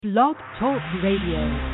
Blog Talk Radio.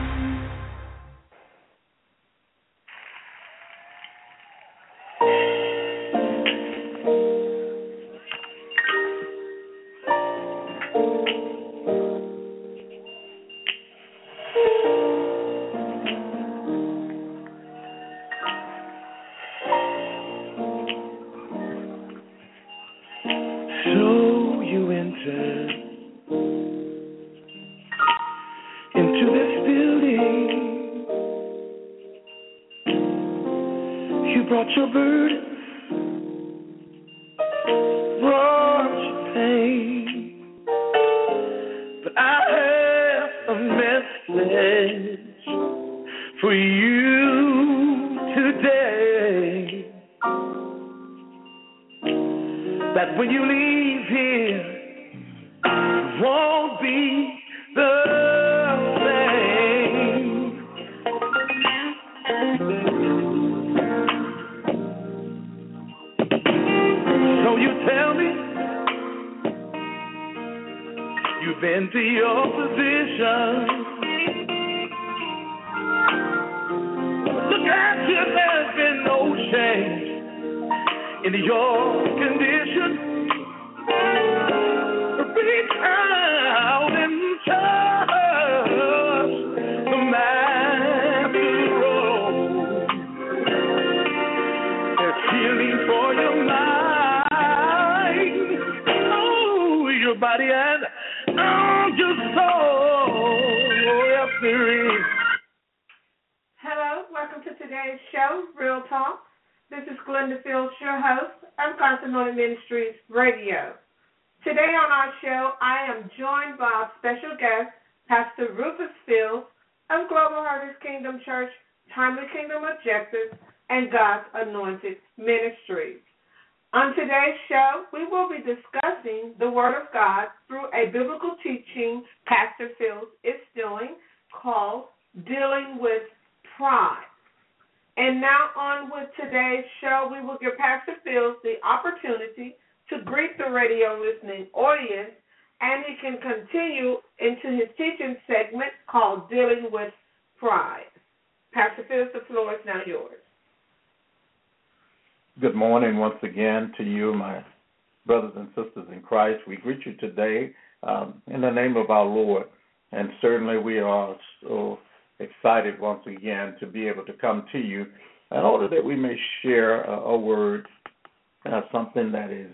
On today's show, we will be discussing the Word of God through a biblical teaching Pastor Fields is doing called Dealing with Pride. And now on with today's show, we will give Pastor Fields the opportunity to greet the radio listening audience, and he can continue into his teaching segment called Dealing with Pride. Pastor Fields, the floor is now yours. Good morning once again to you, my brothers and sisters in Christ. We greet you today in the name of our Lord, and certainly we are so excited once again to be able to come to you in order that we may share a word, something that is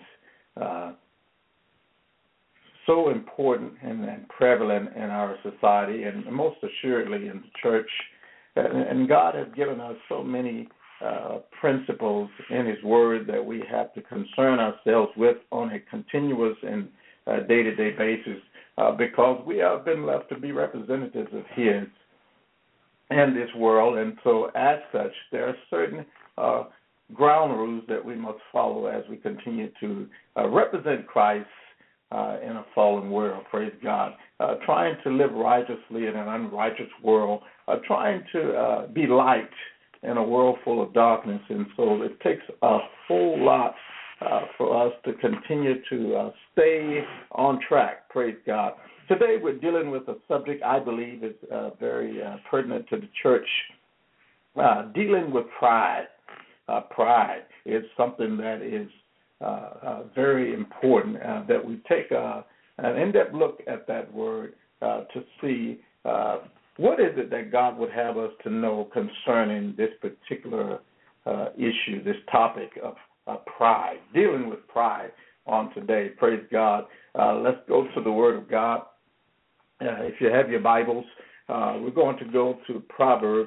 so important and prevalent in our society and most assuredly in the church. And God has given us so many principles in His Word that we have to concern ourselves with on a continuous and day-to-day basis because we have been left to be representatives of His in this world. And so as such, there are certain ground rules that we must follow as we continue to represent Christ in a fallen world, praise God, trying to live righteously in an unrighteous world, trying to be light in a world full of darkness. And so it takes a whole lot for us to continue to stay on track, praise God. Today we're dealing with a subject I believe is very pertinent to the church, dealing with pride. Pride is something that is very important, that we take an in-depth look at that word to see what is it that God would have us to know concerning this particular issue, this topic of pride, dealing with pride on today. Praise God. Let's go to the Word of God. If you have your Bibles, we're going to go to Proverbs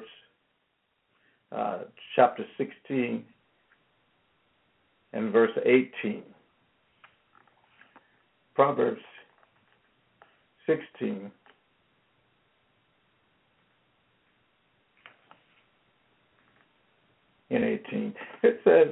chapter 16 and verse 18. Proverbs 16 and 18. It says,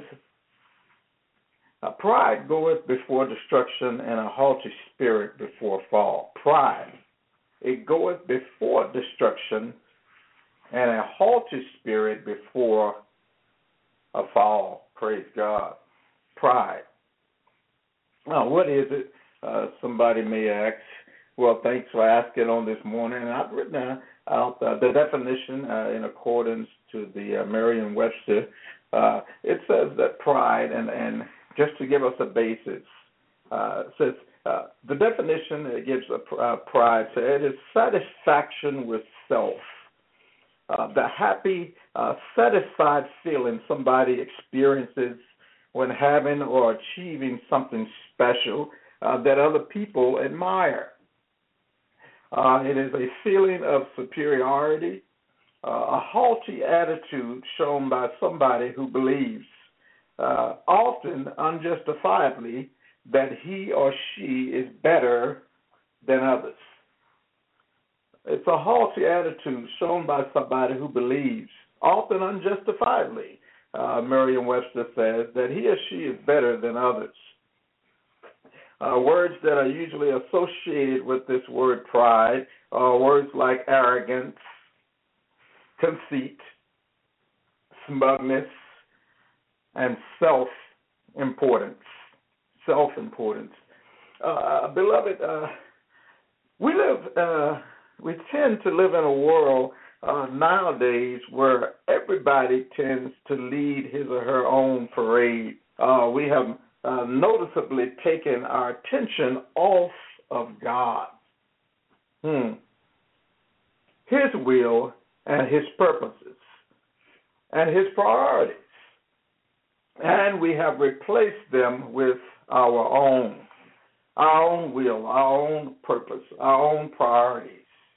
pride goeth before destruction, and a haughty spirit before fall. Pride, it goeth before destruction, and a haughty spirit before a fall. Praise God. Pride. Now, what is it? Somebody may ask, Well, thanks for asking on this morning. And I've written out the definition in accordance to the Merriam-Webster. It says that pride, and just to give us a basis, says the definition it gives pride, so it is satisfaction with self. The happy, satisfied feeling somebody experiences when having or achieving something special that other people admire. It is a feeling of superiority, a haughty attitude shown by somebody who believes, often unjustifiably, that he or she is better than others. It's a haughty attitude shown by somebody who believes, often unjustifiably, Merriam-Webster says, that he or she is better than others. Words that are usually associated with this word pride are words like arrogance, conceit, smugness, and self-importance. Self-importance. Beloved, we tend to live in a world nowadays where everybody tends to lead his or her own parade. We have noticeably taken our attention off of God, His will and His purposes and His priorities. And we have replaced them with our own will, our own purpose, our own priorities.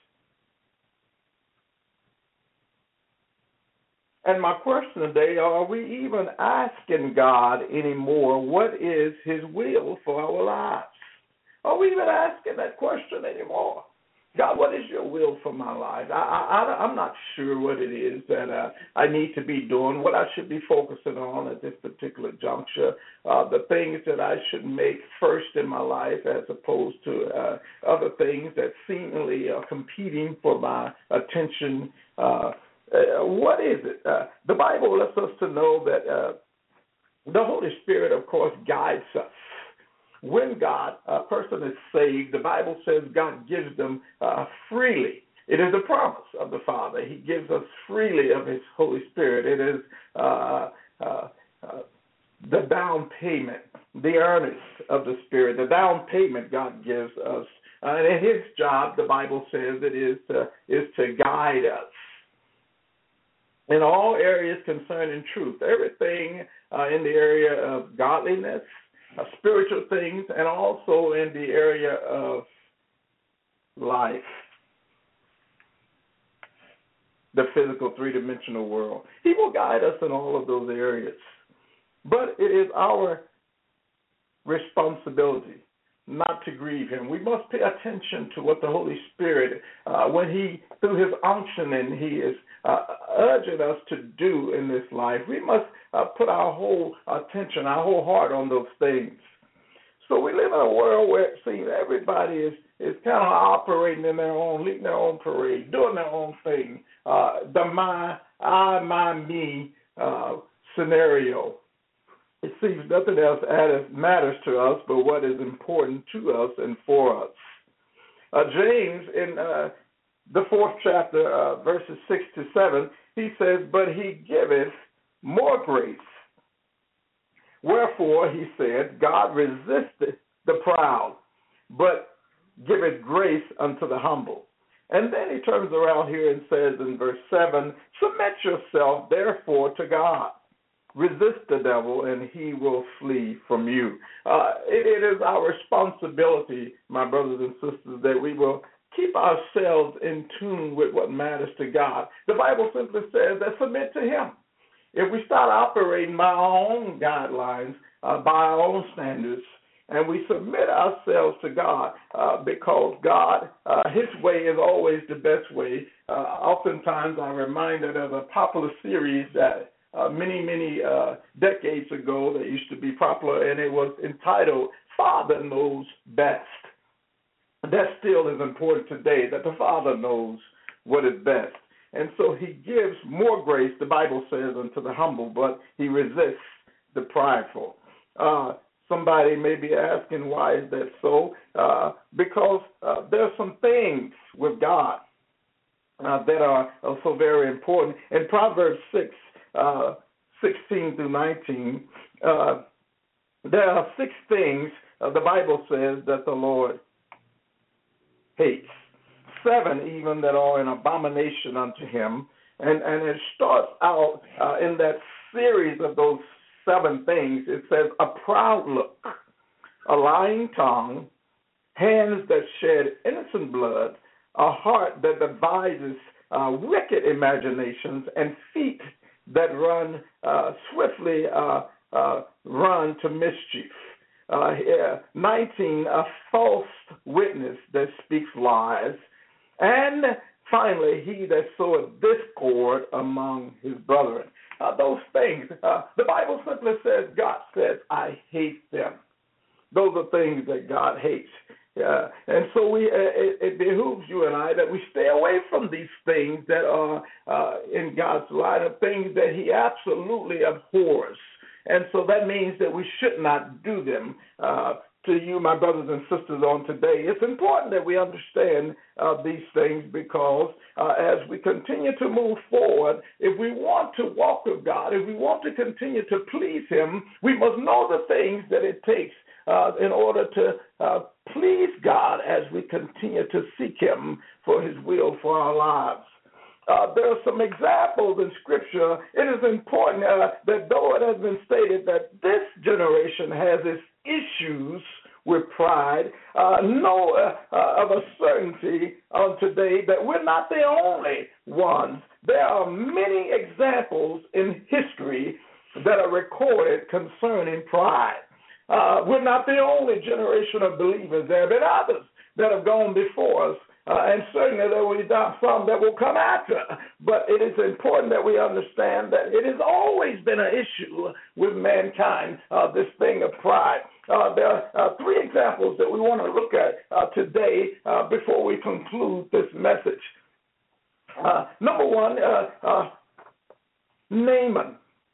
And my question today, are we even asking God anymore what is His will for our lives? Are we even asking that question anymore? God, what is your will for my life? I'm not sure what it is that I need to be doing, what I should be focusing on at this particular juncture, the things that I should make first in my life as opposed to other things that seemingly are competing for my attention. What is it? The Bible lets us to know that the Holy Spirit, of course, guides us. When a person is saved, the Bible says God gives them freely. It is a promise of the Father. He gives us freely of His Holy Spirit. It is the down payment, the earnest of the Spirit, the down payment God gives us. And His job, the Bible says, it is to guide us in all areas concerning truth, everything in the area of godliness, spiritual things, and also in the area of life, the physical three-dimensional world. He will guide us in all of those areas. But it is our responsibility not to grieve Him. We must pay attention to what the Holy Spirit, when He, through His unctioning, He is urging us to do in this life. We must put our whole attention, our whole heart on those things. So we live in a world where it seems everybody is kind of operating in their own, leading their own parade, doing their own thing. My, me scenario. It seems nothing else matters to us but what is important to us and for us. James, in the 4th chapter, verses 6 to 7, he says, "But He giveth more grace. Wherefore," he said, "God resisteth the proud, but giveth grace unto the humble." And then he turns around here and says in verse 7, "Submit yourself, therefore, to God. Resist the devil, and he will flee from you." It is our responsibility, my brothers and sisters, that we will keep ourselves in tune with what matters to God. The Bible simply says that submit to Him. If we start operating by our own guidelines, by our own standards, and we submit ourselves to God, because God, His way is always the best way. Oftentimes I'm reminded of a popular series that many decades ago that used to be popular, and it was entitled Father Knows Best. That still is important today, that the Father knows what is best. And so He gives more grace, the Bible says, unto the humble, but He resists the prideful. Somebody may be asking, why is that so? Because there are some things with God that are so very important. In Proverbs 6:16 through 19, there are 6 things the Bible says that the Lord hates. 7 even that are an abomination unto him. And it starts out in that series of those 7 things. It says, a proud look, a lying tongue, hands that shed innocent blood, a heart that devises wicked imaginations, and feet that run swiftly run to mischief. 19, a false witness that speaks lies. And finally, he that soweth discord among his brethren. Those things, the Bible simply says, God says, I hate them. Those are things that God hates. And so it behooves you and I that we stay away from these things that are in God's light, of things that he absolutely abhors. And so that means that we should not do them. To you, my brothers and sisters, on today, it's important that we understand these things, because as we continue to move forward, if we want to walk with God, if we want to continue to please him, we must know the things that it takes in order to please God as we continue to seek him for his will for our lives. There are some examples in Scripture. It is important that though it has been stated that this generation has its issues with pride, know of a certainty today that we're not the only ones. There are many examples in history that are recorded concerning pride. We're not the only generation of believers. There have been others that have gone before us. And certainly there will be some that will come after. But it is important that we understand that it has always been an issue with mankind, this thing of pride. There are 3 examples that we want to look at today before we conclude this message. Number 1, Naaman.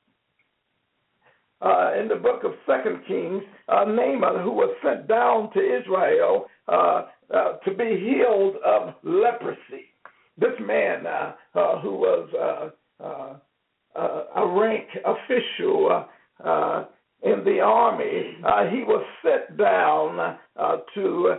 In the book of 2 Kings, Naaman, who was sent down to Israel to be healed of leprosy. This man who was a rank official in the army, he was sent down to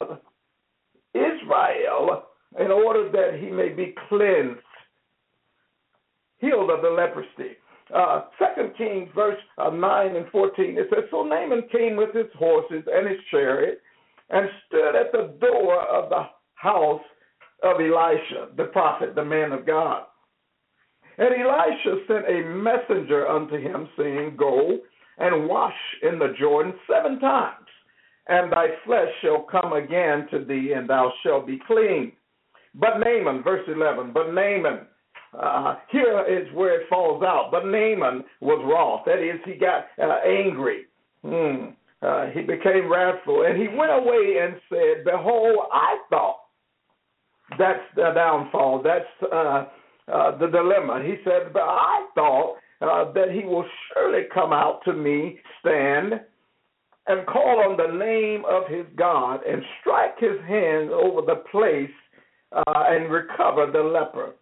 Israel in order that he may be cleansed, healed of the leprosy. 2 Kings verse 9 and 14, it says, so Naaman came with his horses and his chariot and stood at the door of the house of Elisha, the prophet, the man of God. And Elisha sent a messenger unto him, saying, go and wash in the Jordan 7 times, and thy flesh shall come again to thee, and thou shalt be clean. But Naaman, verse 11, but Naaman, here is where it falls out. But Naaman was wroth. That is, he got angry. He became wrathful. And he went away and said, behold, I thought, that's the downfall. That's the dilemma. He said, but I thought that he will surely come out to me, stand, and call on the name of his God, and strike his hand over the place and recover the leper.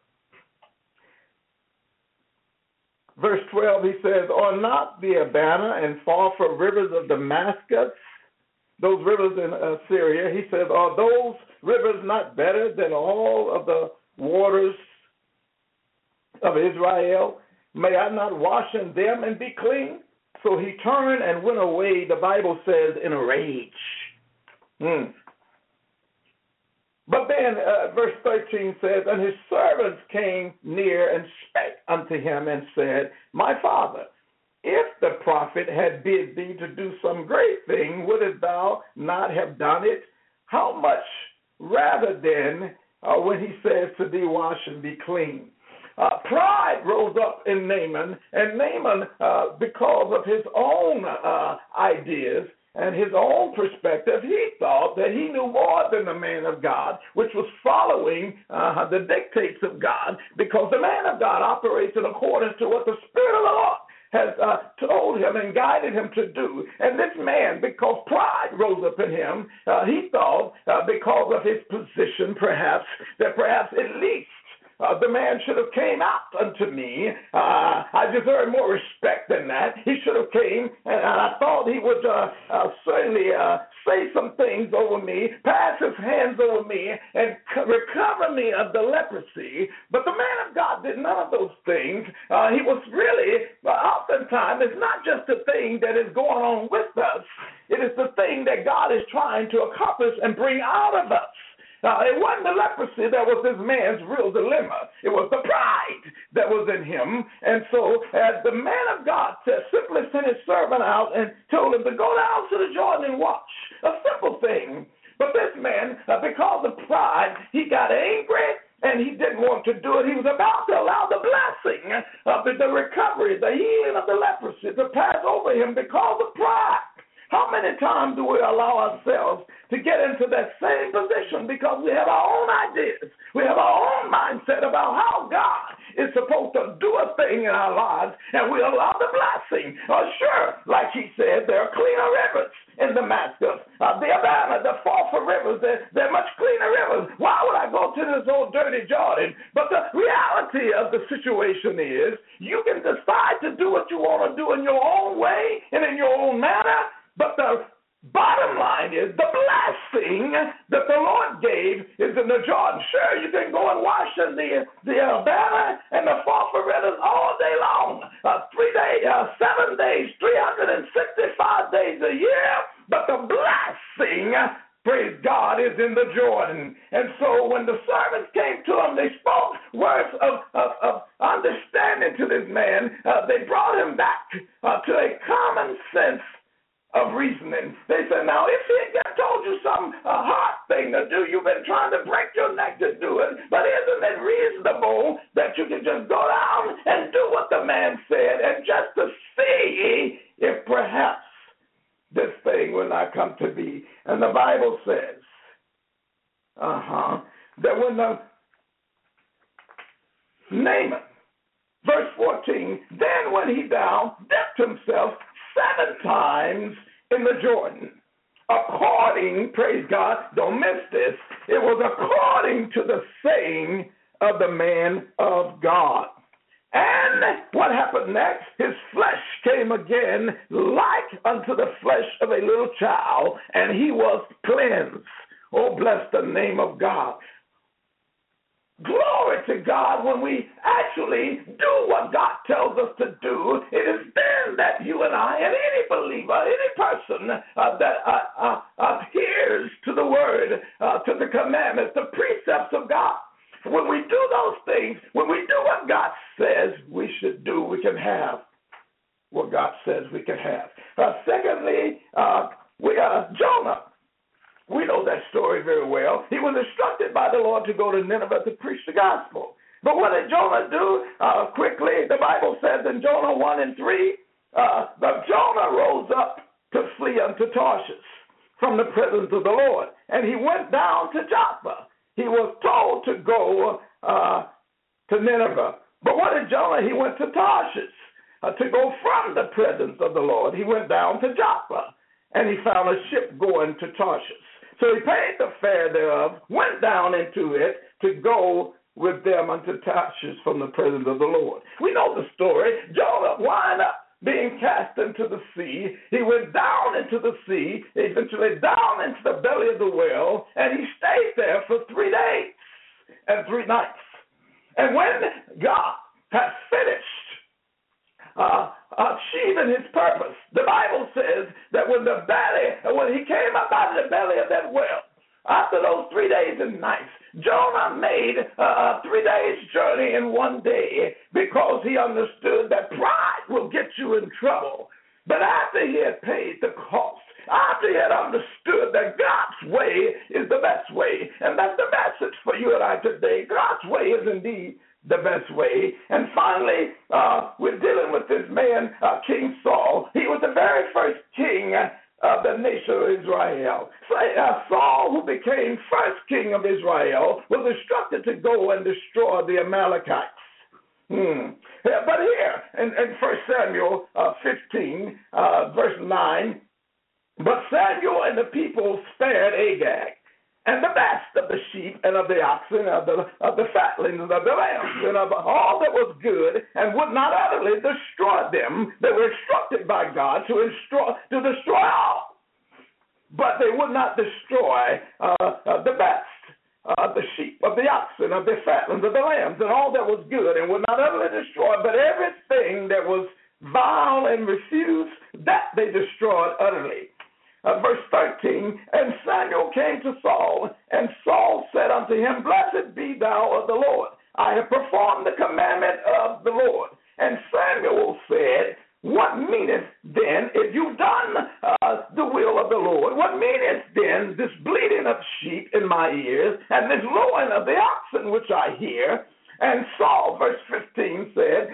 Verse 12, he says, are not the Abana and Pharpar rivers of Damascus, those rivers in Syria, he says, are those rivers not better than all of the waters of Israel? May I not wash in them and be clean? So he turned and went away, the Bible says, in a rage. But then verse 13 says, and his servants came near and spake unto him and said, my father, if the prophet had bid thee to do some great thing, wouldest thou not have done it? How much rather then when he says to thee, wash and be clean? Pride rose up in Naaman, and Naaman, because of his own ideas, and his own perspective, he thought that he knew more than the man of God, which was following the dictates of God, because the man of God operates in accordance to what the Spirit of the Lord has told him and guided him to do. And this man, because pride rose up in him, he thought because of his position perhaps, that perhaps at least the man should have came out unto me. I deserve more respect than that. He should have came, and I thought he would certainly say some things over me, pass his hands over me, and recover me of the leprosy. But the man of God did none of those things. He was really, oftentimes, it's not just the thing that is going on with us. It is the thing that God is trying to accomplish and bring out of us. It wasn't the leprosy that was this man's real dilemma. It was the pride that was in him. And so as the man of God simply sent his servant out and told him to go down to the Jordan and wash. A simple thing. But this man, because of pride, he got angry and he didn't want to do it. He was about to allow the blessing of the recovery, the healing of the leprosy to pass over him because of pride. How many times do we allow ourselves to get into that same position because we have our own ideas, we have our own mindset about how God is supposed to do a thing in our lives, and we allow the blessing? Sure, like he said, there are cleaner rivers in Damascus. The Abana, the Pharpar rivers, they're much cleaner rivers. Why would I go to this old dirty Jordan? But the reality of the situation is you can decide to do what you want to do in your own way and in your own manner. But the bottom line is the blessing that the Lord gave is in the Jordan. Sure, you can go and wash in the Abana and the Pharpar rivers all day long, 3 days, 7 days, 365 days a year. But the blessing, praise God, is in the Jordan. And so when the servants came to him, they spoke words of understanding to this man. They brought him back to a common sense of reasoning. They said, now, if he had told you some hard thing to do, you've been trying to break your neck to do it, but isn't it reasonable that you can just go down and do what the man said and just to see if perhaps this thing will not come to be? And the Bible says, that when the Naaman, verse 14, then when he down, dipped himself 7 times in the Jordan, according, praise God, don't miss this, it was according to the saying of the man of God. And what happened next? His flesh came again like unto the flesh of a little child, and he was cleansed. Oh, bless the name of God. Glory to God. When we actually do what God tells us to do, it is then that you and I and any believer, any person that adheres to the word, to the commandments, the precepts of God. When we do those things, when we do what God says we should do, we can have what God says we can have. Secondly, Jonah. We know that story very well. He was instructed by the Lord to go to Nineveh to preach the gospel. But what did Jonah do? Quickly, the Bible says in Jonah 1 and 3, that Jonah rose up to flee unto Tarshish from the presence of the Lord. And he went down to Joppa. He was told to go to Nineveh. But what did Jonah? He went to Tarshish to go from the presence of the Lord. He went down to Joppa, and he found a ship going to Tarshish. So he paid the fare thereof, went down into it to go with them unto Tarshish from the presence of the Lord. We know the story. Jonah wound up being cast into the sea. He went down into the sea, eventually down into the belly of the whale, and he stayed there for 3 days and 3 nights. And when God had finished achieving his purpose, the Bible says that when he came up out of the belly of that whale, after those 3 days and nights, Jonah made a 3 days journey in 1 day because he understood that pride will get you in trouble. But after he had paid the cost, after he had understood that God's way is the best way, and that's the message for you and I today. God's way is indeed the best way. And finally, we're dealing with this man, King Saul. He was the very first king of the nation of Israel. Saul, who became first king of Israel, was instructed to go and destroy the Amalekites. Yeah, but here in 1 Samuel 15, verse 9, but Samuel and the people spared Agag, and the best of the sheep and of the oxen, of the fatlings and of the lambs, and of all that was good, and would not utterly destroy them. They were instructed by God to destroy all, but they would not destroy the best of the sheep, of the oxen, of the fatlings, of the lambs, and all that was good, and would not utterly destroy, but everything that was vile and refused, that they destroyed utterly. Verse 13, and Samuel came to Saul, and Saul said unto him, Blessed be thou of the Lord. I have performed the commandment of the Lord. And Samuel said, What meaneth then, if you've done the will of the Lord, what meaneth then this bleating of sheep in my ears, and this lowing of the oxen which I hear? And Saul, verse 15, said,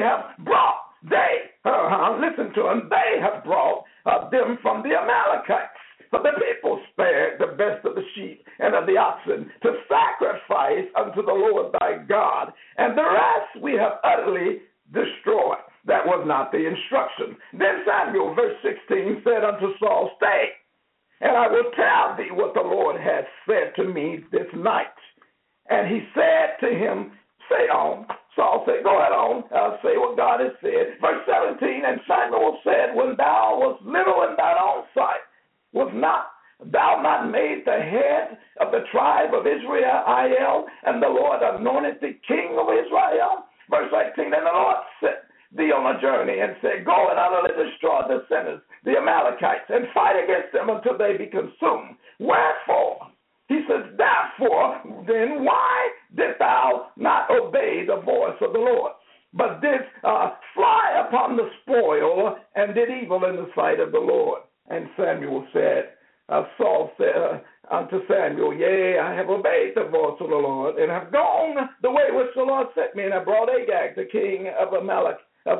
listen to him, they have brought them from the Amalekites. For the people spared the best of the sheep and of the oxen to sacrifice unto the Lord thy God, and the rest we have utterly destroyed. That was not the instruction. Then Samuel, verse 16, said unto Saul, Stay, and I will tell thee what the Lord hath said to me this night. And he said to him, Say on. Saul said, Go ahead on, say what God has said. Verse 17, and Samuel said, When thou wast little in thine own sight, was not thou not made the head of the tribe of Israel, and the Lord anointed thee king of Israel? Verse 18, and the Lord sent thee on a journey and said, Go and utterly destroy the sinners, the Amalekites, and fight against them until they be consumed. Wherefore? He says, Therefore, then why didst thou not obey the voice of the Lord, but didst fly upon the spoil and did evil in the sight of the Lord? And Samuel said, Saul said unto Samuel, Yea, I have obeyed the voice of the Lord, and have gone the way which the Lord sent me, and have brought Agag, the king of Amalek,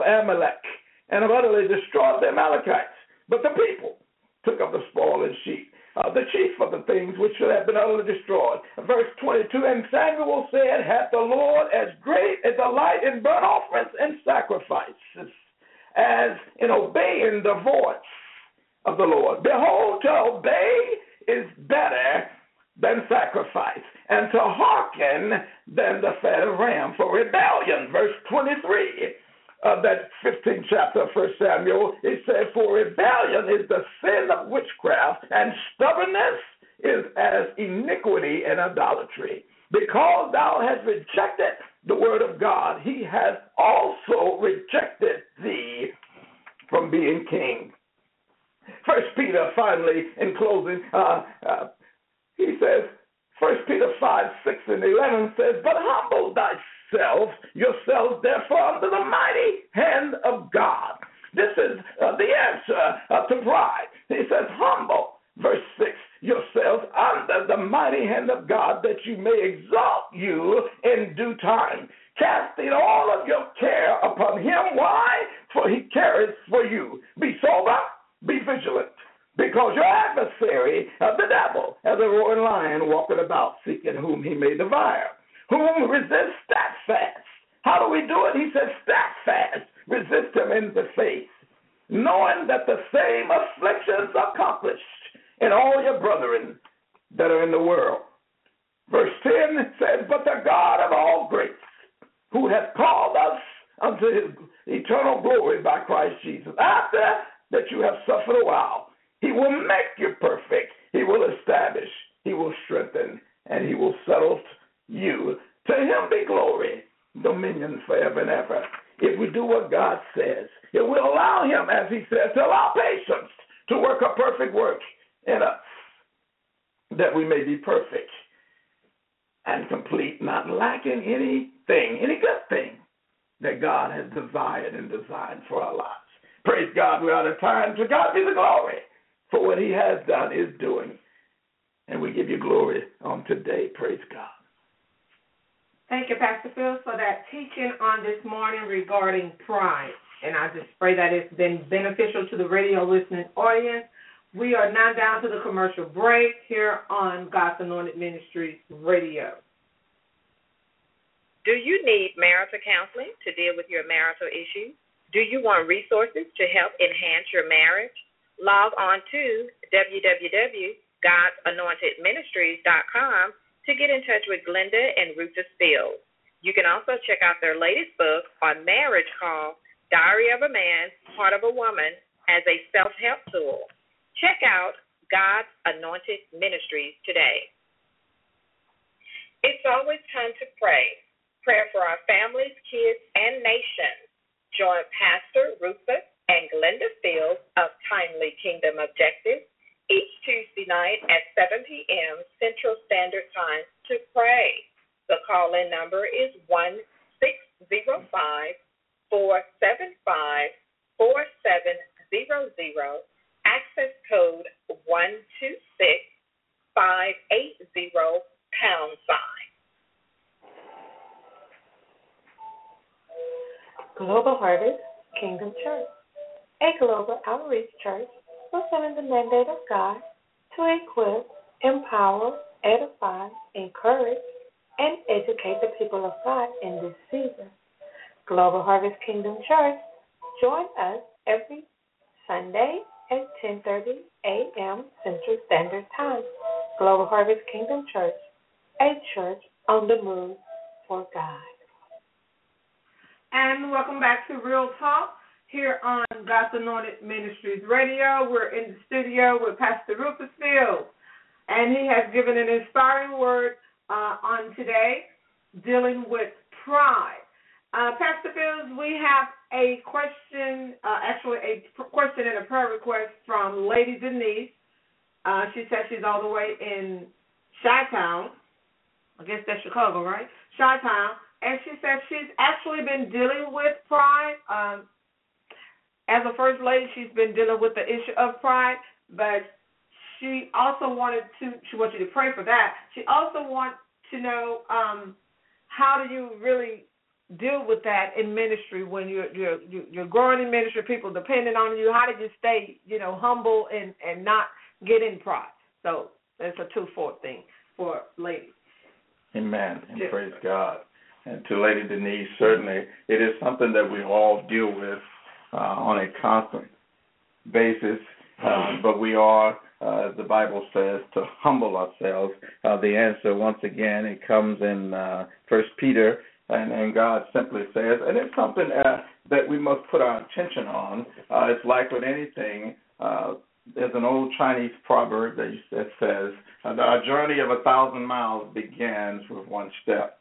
and have utterly destroyed the Amalekites. But the people took up the spoil and sheep, the chief of the things which should have been utterly destroyed. Verse 22, and Samuel said, Hath the Lord as great a delight in burnt offerings and sacrifices as in obeying the voice of the Lord? Behold, to obey is better than sacrifice, and to hearken than the fat of ram. For rebellion, verse 23, of that 15th chapter of 1 Samuel, it says, For rebellion is the sin of witchcraft, and stubbornness is as iniquity and idolatry. Because thou hast rejected the word of God, he has also rejected thee from being king. First Peter, finally, in closing, he says, 1 Peter 5, 6, and 11 says, But humble yourselves, therefore, under the mighty hand of God. This is the answer to pride. He says, humble, verse 6, yourselves under the mighty hand of God, that you may exalt you in due time, casting all of your care upon him. Why? For he cares for you. Be sober, be vigilant, because your adversary, the devil, as a roaring lion, walking about, seeking whom he may devour. Whom resist steadfast. How do we do it? He says steadfast. Resist him in the face, knowing that the same afflictions are accomplished in all your brethren that are in the world. Verse 10 says, But the God of all grace, who hath called us unto his eternal glory by Christ Jesus, after that you have suffered a while, he will make you perfect, he will establish, he will strengthen, and he will settle you. To him be glory, dominion forever and ever. If we do what God says, it will allow him, as he says, to allow patience to work a perfect work in us, that we may be perfect and complete, not lacking anything, any good thing that God has desired and designed for our lives. Praise God, we're out of time. To God be the glory for what he has done, is doing. And we give you glory on today. Praise God. Thank you, Pastor Phil, for that teaching on this morning regarding pride. And I just pray that it's been beneficial to the radio listening audience. We are now down to the commercial break here on God's Anointed Ministries Radio. Do you need marital counseling to deal with your marital issues? Do you want resources to help enhance your marriage? Log on to www.godsanointedministries.com to get in touch with Glenda and Rufus Fields. You can also check out their latest book on marriage called Diary of a Man, Heart of a Woman as a self-help tool. Check out God's Anointed Ministries today. It's always time to pray. Prayer for our families, kids, and nations. Join Pastor Rufus and Glenda Fields of Timely Kingdom Objectives each Tuesday night at 7 p.m. Central Standard Time to pray. The call-in number is 1-605-475-4700, access code 126580 #. Global Harvest Kingdom Church, a global outreach church fulfilling the mandate of God to equip, empower, edify, encourage, and educate the people of God in this season. Global Harvest Kingdom Church, join us every Sunday at 10:30 a.m. Central Standard Time. Global Harvest Kingdom Church, a church on the move for God. And welcome back to Real Talk here on God's Anointed Ministries Radio. We're in the studio with Pastor Rufus Fields, and he has given an inspiring word on today, dealing with pride. Pastor Fields, we have a question, a question and a prayer request from Lady Denise. She says she's all the way in Chi-Town. I guess that's Chicago, right? Chi-Town. And she said she's actually been dealing with pride. As a first lady, she's been dealing with the issue of pride, but she also she wants you to pray for that. She also wants to know how do you really deal with that in ministry when you're growing in ministry, people depending on you. How do you stay, humble and not get in pride? So that's a two-fold thing for ladies. Amen. And praise God. And to Lady Denise, certainly it is something that we all deal with on a constant basis, but we are, as the Bible says, to humble ourselves. The answer, once again, it comes in 1 Peter, and God simply says, and it's something that we must put our attention on. It's like with anything. There's an old Chinese proverb that says, "A journey of 1,000 miles begins with one step."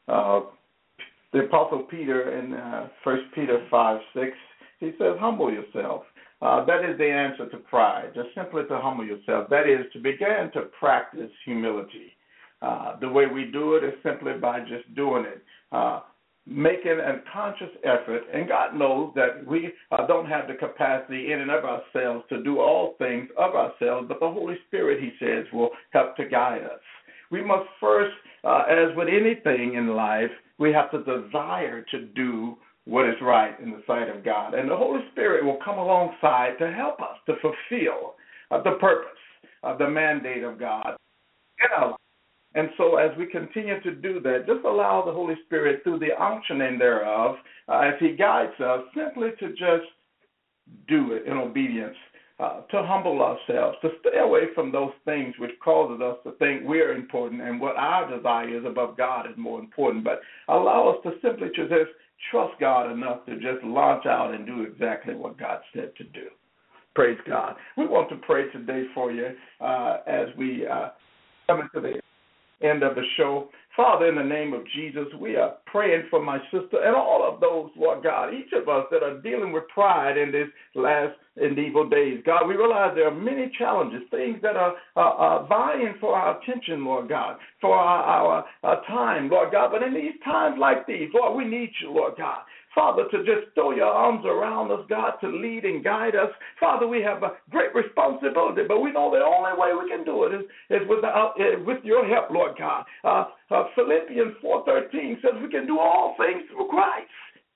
The Apostle Peter in 1 Peter 5:6, he says, humble yourself. That is the answer to pride, just simply to humble yourself. That is to begin to practice humility. The way we do it is simply by just doing it, making a conscious effort. And God knows that we don't have the capacity in and of ourselves to do all things of ourselves, but the Holy Spirit, he says, will help to guide us. We must first, as with anything in life, we have to desire to do what is right in the sight of God. And the Holy Spirit will come alongside to help us to fulfill the purpose of the mandate of God in our life. And so as we continue to do that, just allow the Holy Spirit, through the unctioning thereof, as he guides us, simply to just do it in obedience, to humble ourselves, to stay away from those things which causes us to think we're important and what our desire is above God is more important. But allow us to simply to just trust God enough to just launch out and do exactly what God said to do. Praise God. We want to pray today for you as we come into the end of the show. Father, in the name of Jesus, we are praying for my sister and all of those, Lord God, each of us that are dealing with pride in these last and evil days. God, we realize there are many challenges, things that are vying for our attention, Lord God, for our time, Lord God. But in these times like these, Lord, we need you, Lord God. Father, to just throw your arms around us, God, to lead and guide us. Father, we have a great responsibility, but we know the only way we can do it is with your help, Lord God. Philippians 4:13 says we can do all things through Christ.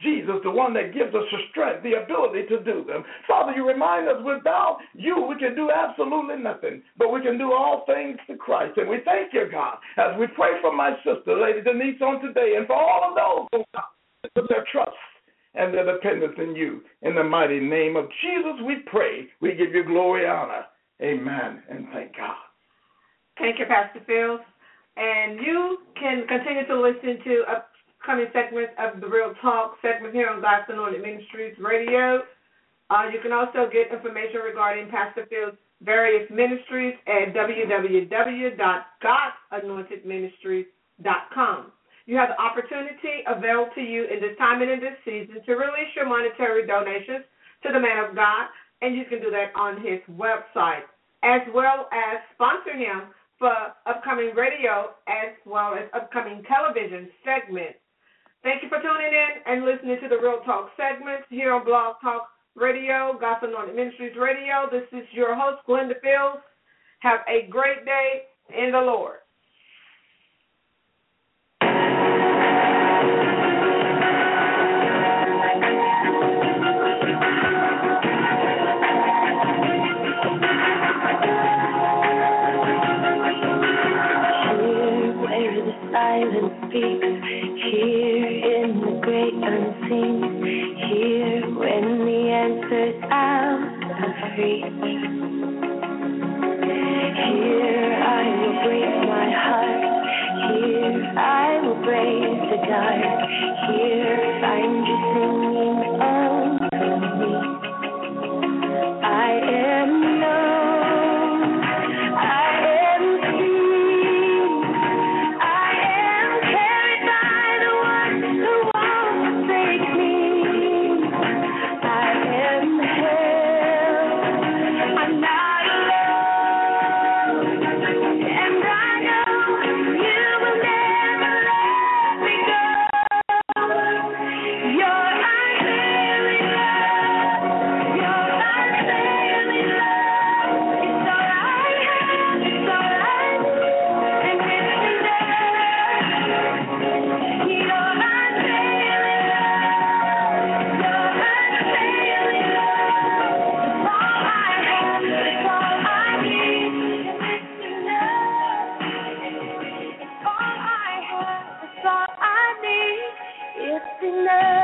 Jesus, the one that gives us the strength, the ability to do them. Father, you remind us without you, we can do absolutely nothing, but we can do all things through Christ. And we thank you, God, as we pray for my sister, Lady Denise, on today, and for all of those who put their trust and their dependence in you. In the mighty name of Jesus, we pray. We give you glory and honor. Amen, and thank God. Thank you, Pastor Fields. And you can continue to listen to upcoming segments of the Real Talk segment here on God's Anointed Ministries Radio. You can also get information regarding Pastor Fields' various ministries at www.godsanointedministries.com. You have the opportunity available to you in this time and in this season to release your monetary donations to the man of God, and you can do that on his website, as well as sponsor him for upcoming radio as well as upcoming television segments. Thank you for tuning in and listening to the Real Talk segments here on Blog Talk Radio, Gospel Anointed Ministries Radio. This is your host, Glenda Fields. Have a great day in the Lord. Silence speaks here in the great unseen, here when the answer's out of reach. Here I will break my heart, here I will brave the dark, here find you singing over me. I am known, I am seen, I am carried by the one who won't forsake me. I am held, I'm not alone, and I know you will never let me go. Your unfailing love, your unfailing love, it's all I have, it's all I need, and it's enough. Your unfailing love, your unfailing love, it's all I have, it's all I need, and it's enough. It's all I have, it's all I need, it's enough.